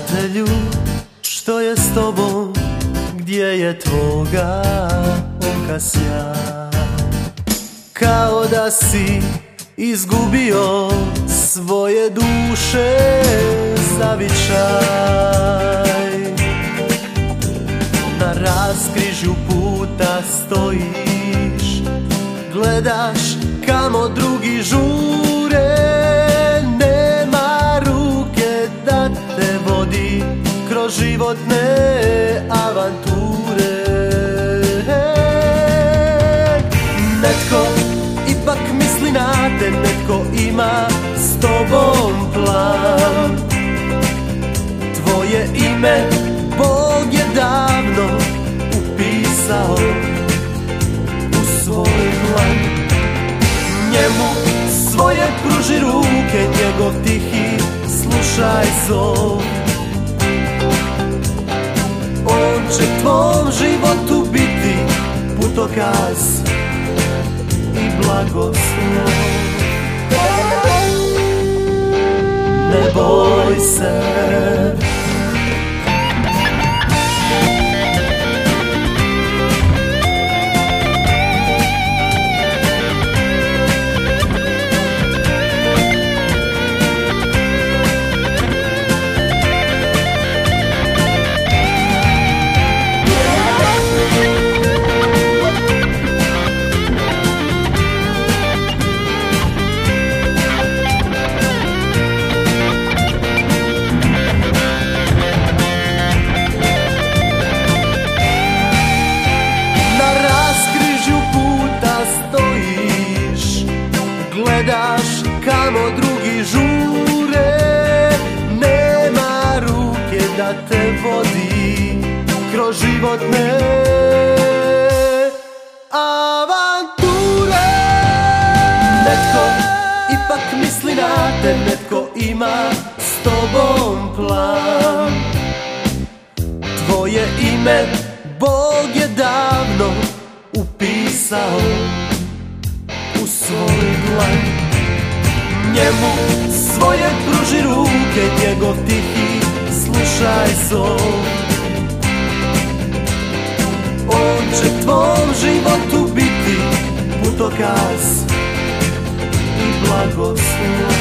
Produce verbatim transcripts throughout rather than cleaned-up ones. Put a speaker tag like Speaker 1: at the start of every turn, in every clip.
Speaker 1: Prijatelju, što je s tobom, gdje je tvoga oka sjaj? Kao da si izgubio svoje duše zavičaj. Na raskrižju puta stojiš, gledaš kamo drugi žure. Nema ruke da te vodi kroz životne avanture. Netko ipak misli na te, netko ima s tobom plan. Tvoje ime Bog je davno upisao u svoj dlan. Njemu svoje pruži ruke, njegov tihi slušaj zov. On će tvom životu biti putokaz i blagoslov. Ne boj se, gledaš kamo drugi žure. Nema ruke da te vodi kroz životne avanture. Netko ipak misli na te, netko ima s tobom plan. Tvoje ime Bog je davno upisao u svoj dlan. Njemu svoje pruži ruke, njegov tihi slušaj zov. On će tvom životu biti putokaz i blagoslov.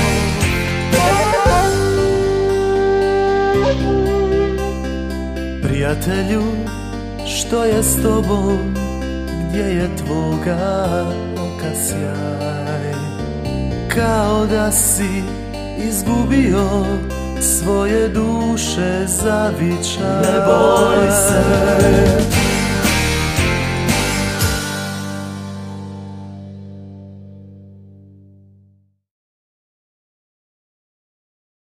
Speaker 1: Prijatelju, što je s tobom, gdje je tvoga oka sjaj? Kao da si izgubio svoje duše zavičaj. Ne boj se,